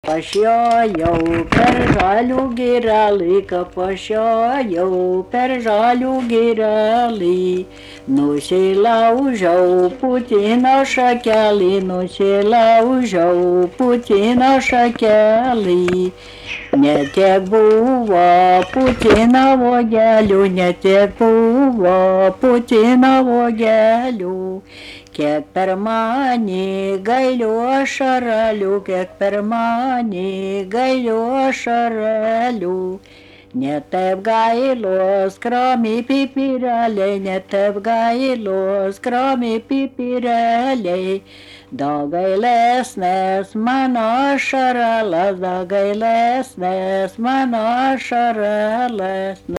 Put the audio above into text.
Pašiojau per žalių girelį, pašiojau per žalių girelį, nusilaužiau putino šakelį, nusilaužiau putino šakelį. Netiek buvo putino uogelių, netiek buvo putino uogelių. Kiek per mane gailių ašarelių, kiek per mane gailių ašarelių. Ne taip gailos kromi pipirėliai, ne taip gailos kromi pipirėliai. Daug gailesnės mano ašarėlės, daug gailesnės mano ašarėlės.